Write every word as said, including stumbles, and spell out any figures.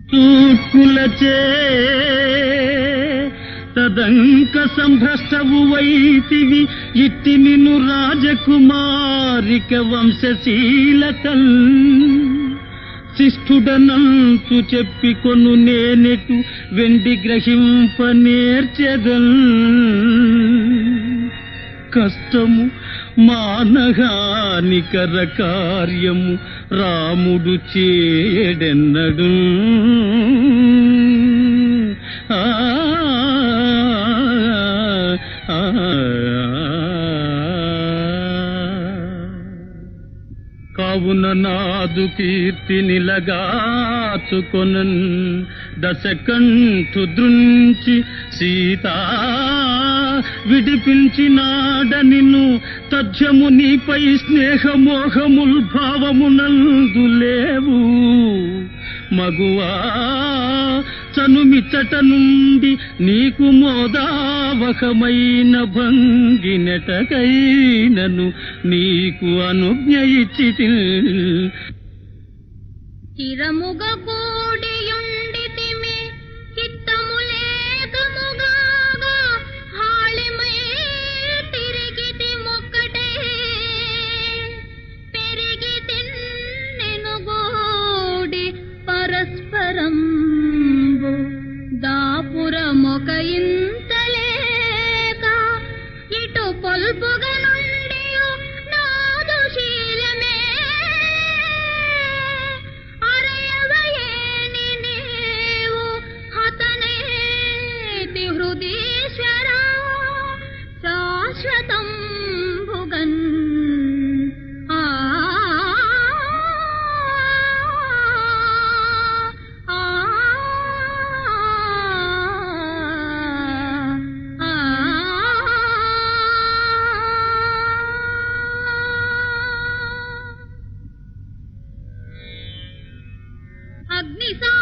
తూర్పులచే తదంక సంభ్రష్టవు వైతివి ఇట్టి నిన్ను రాజకుమారిక వంశశీలకల్ శిష్ఠుడనంతు చెప్పికొను నేనెటు వెండి గ్రహింప నేర్చెదల్ కష్టము మానహానికర కార్యము రాముడు చేయడెన్నడు ఆ కావున నాదు కీర్తి నిలగాచుకొనన్ దశకంఠు దృంచి సీతా విడిపించినాడ నిన్ను తథ్యము నీపై స్నేహమోహముల్ భావమునందు లేవు మగువా చనుమిచ్చట నుండి నీకు మోదావహమైన భంగినెటకైనను నీకు అనుజ్ఞ ఇచ్చితిల్ చిరముగ కూడియుండితిమి చిత్తము లేకముగా హాళిమై తిరిగితి మొక్కటే పెరిగి తిన్నెను గోడి పరస్పరం దాపురమొక ఇంతలేక ఇటు పొల్పుగా నుండి నాదు శీలమే అరయవయేని నీవు హతనేతి హృదీశ్వరా శాశ్వతం భుగన్ ఆ అగ్ని